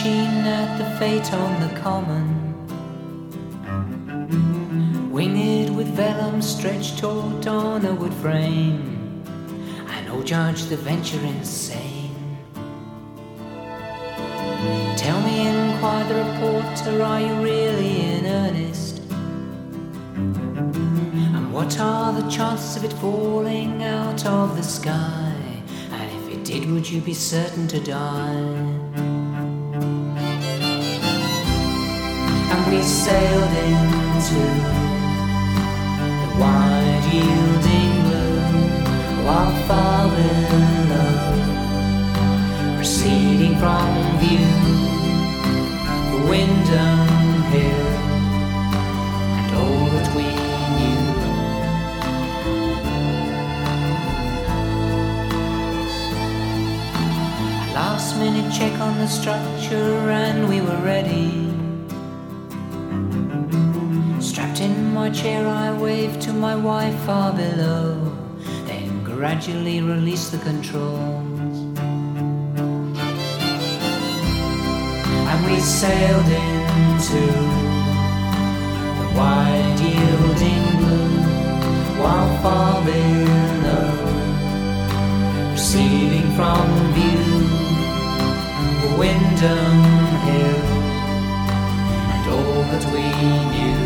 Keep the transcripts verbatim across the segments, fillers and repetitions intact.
sheen at the fate on the common, winged with vellum stretched taut on a wood frame, and oh judge the venture insane. Tell me, inquired the reporter, are you really in earnest? And what are the chances of it falling out of the sky? And if it did, would you be certain to die? And we sailed into the wide yielding blue, while far below, receding from view, the Windham Hill, and all that we knew. A last minute check on the structure and we were ready. Strapped in my chair I waved to my wife far below, then gradually released the controls. And we sailed into the wide yielding blue, while far below, receding from view, the Windham Hill, and all that we knew.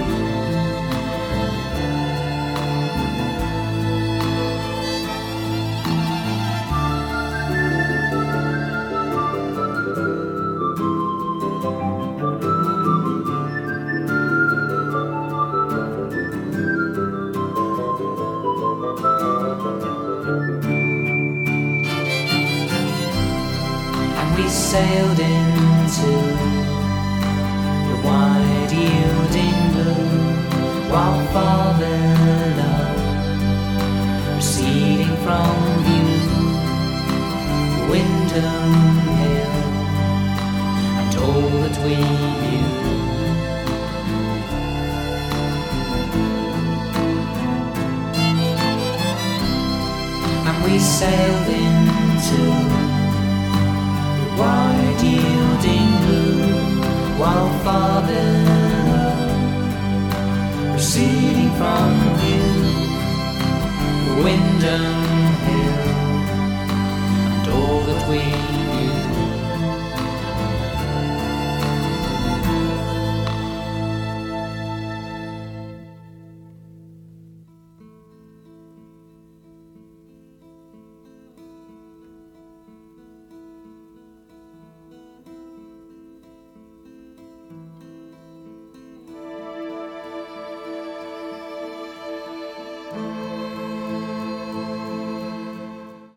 We sailed into the wide yielding blue, while far below, receding from view, the Windham Hill, and all that we knew. And we sailed into wide yielding blue, while far below, receding from view, the Windham Hill, and all that we